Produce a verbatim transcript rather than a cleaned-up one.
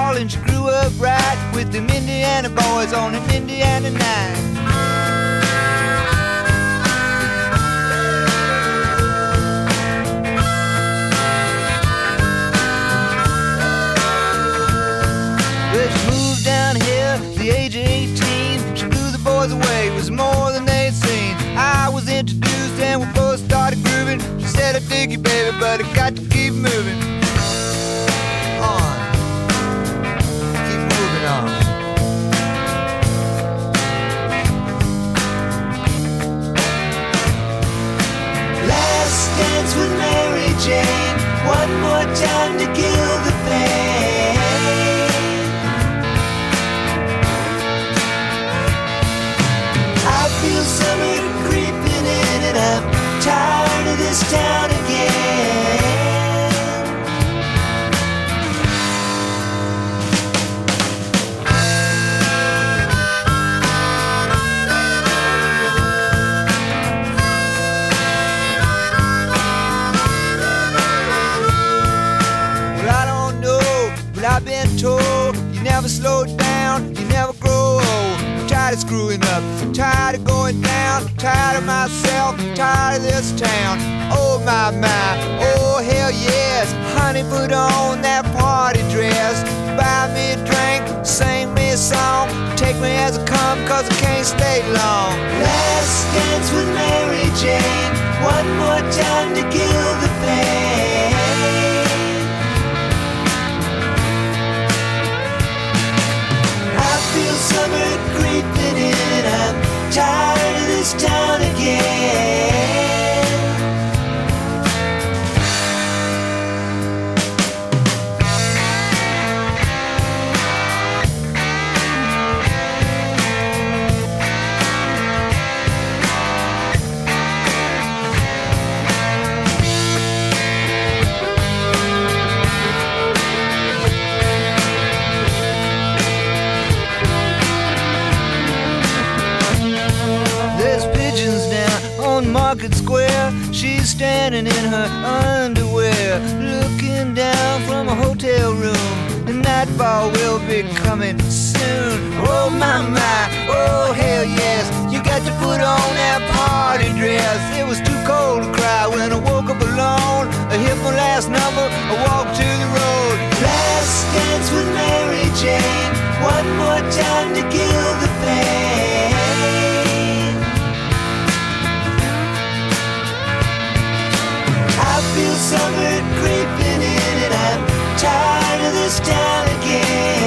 tall and she grew up right with them Indiana boys on an Indiana night. Well, she moved down here at the age of eighteen. She blew the boys away, it was more than they'd seen. I was introduced and we both started grooving. She said, I dig you, baby, but I got to keep moving on. Keep moving on. Last dance with Mary Jane, one more time to kill the pain. I feel summer creeping in and I'm tired of this town again. Well, I don't know, but I've been told you never slow down, you never grow old. I'm tired of screwing up, I'm tired of going down, tired of myself, tired of this town. Oh my, my, oh hell yes. Honey, put on that party dress, buy me a drink, sing me a song, take me as I come, cause I can't stay long. Last dance with Mary Jane, one more time to kill the pain. I feel summer creeping in and I'm tired of this town again. Market Square, she's standing in her underwear, looking down from a hotel room. The nightfall will be coming soon. Oh my, my, oh hell yes. You got to put on that party dress. It was too cold to cry when I woke up alone. I hit my last number, I walked to the road. Last dance with Mary Jane, one more time to kill the pain. I feel summer creeping in and I'm tired of this town again.